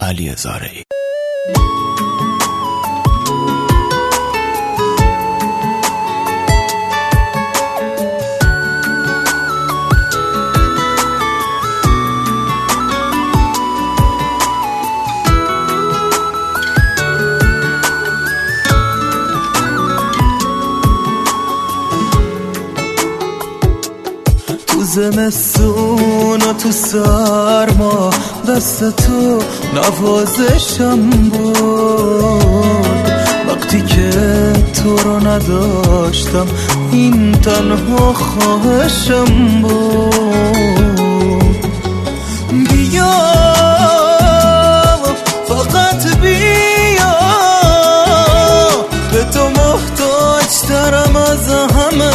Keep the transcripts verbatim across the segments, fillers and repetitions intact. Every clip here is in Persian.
علی زارعی. زمستون و تو سرما دست تو نوازشم بود، وقتی که تو رو نداشتم این تنها خواهشم بود. بیا فقط بیا، به تو محتاج ترم از همه.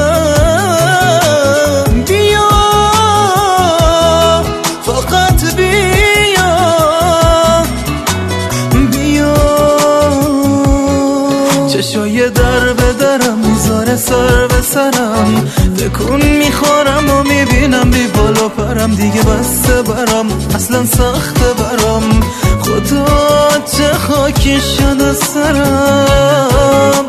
چشای در به درم میذاره سر به سرم، تکون میخورم و میبینم بی بالا پرم، دیگه بسته برم اصلا سخته برم، خدا چه خاکی شده سرم.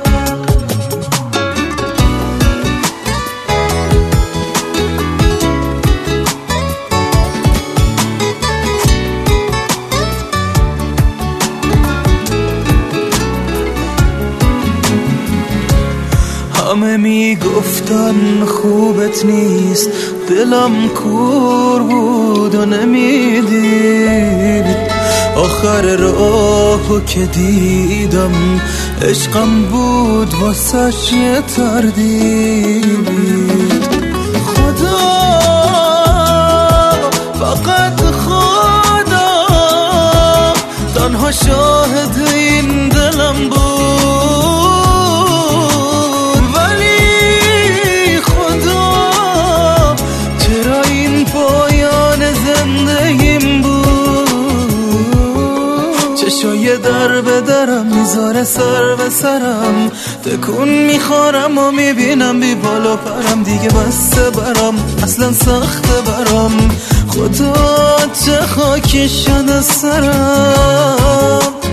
همه میگفتن خوبت نیست، دلم کور بود و نمیدید، آخر راهو که دیدم عشقم بود واسش یه تردید. خدا فقط خدا تنها شاهد این دلم بود، چشای در به درم میذاره سر به سرم، تکون میخورم و میبینم بی بالا پرم، دیگه بسته برم اصلا سخته برم، خدا چه خاکی شده سرم.